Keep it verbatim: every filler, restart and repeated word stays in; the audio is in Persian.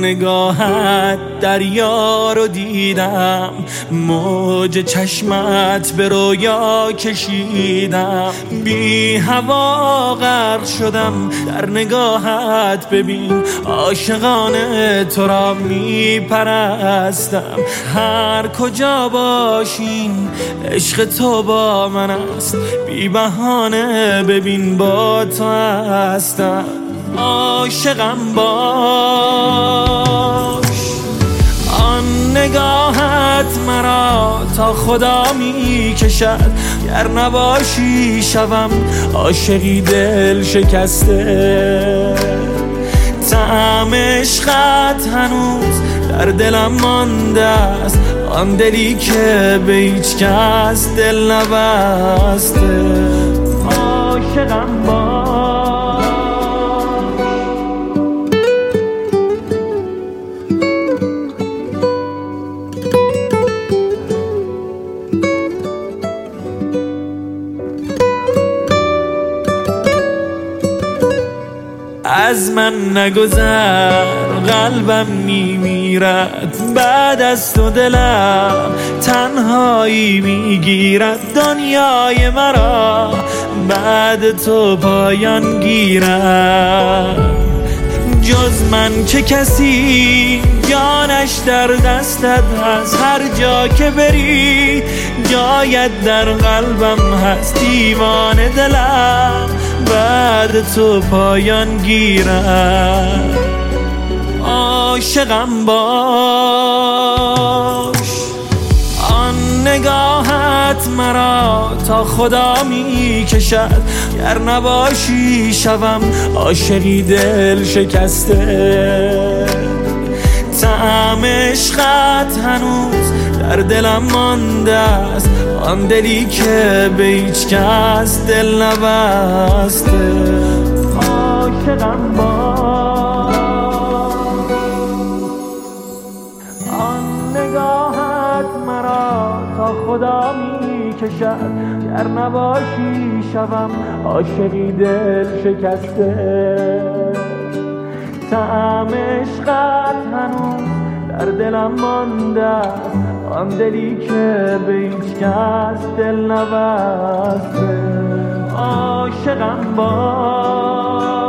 نگاهت دریا رو دیدم، موج چشمت به رویا کشیدم، بی هوا غرق شدم در نگاهت. ببین عاشقانه تو را می پرستم، هر کجا باشین عشق تو با من است، بی بهانه ببین با تو هستم. عاشقم باش، آن نگاهت مرا تا خدا می کشد، گر نباشی شوم عاشقی دل شکسته. طعم عشقت هنوز در دلم مانده است، آن دلی که به هیچ کس دل نبسته. عاشقم باش. از من نگذر قلبم میمیرد، بعد از تو دلم تنهایی میگیرد، دنیای مرا بعد تو پایان گیرد. جز من چه کسی جانش در دستت هست، هر جا که بری جایت در قلبم هست، دیوانه دلم بعد تو پایان گیرد. عاشقم باش، آن نگاهت مرا تا خدا می کشد، گر نباشی شوم عاشقی دل شکسته. طعم عشقت هنوز در دلم مانده است، آن دلی که به هیچ کس دل نبسته. عاشقم باش، آن نگاهت مرا تا خدا می کشد، گر نباشی شوم عاشقی دل شکسته. طعم عشقت هنوز در دلم مانده است، آن دلی که به هیچ کس دل نبسته. عاشقم باش.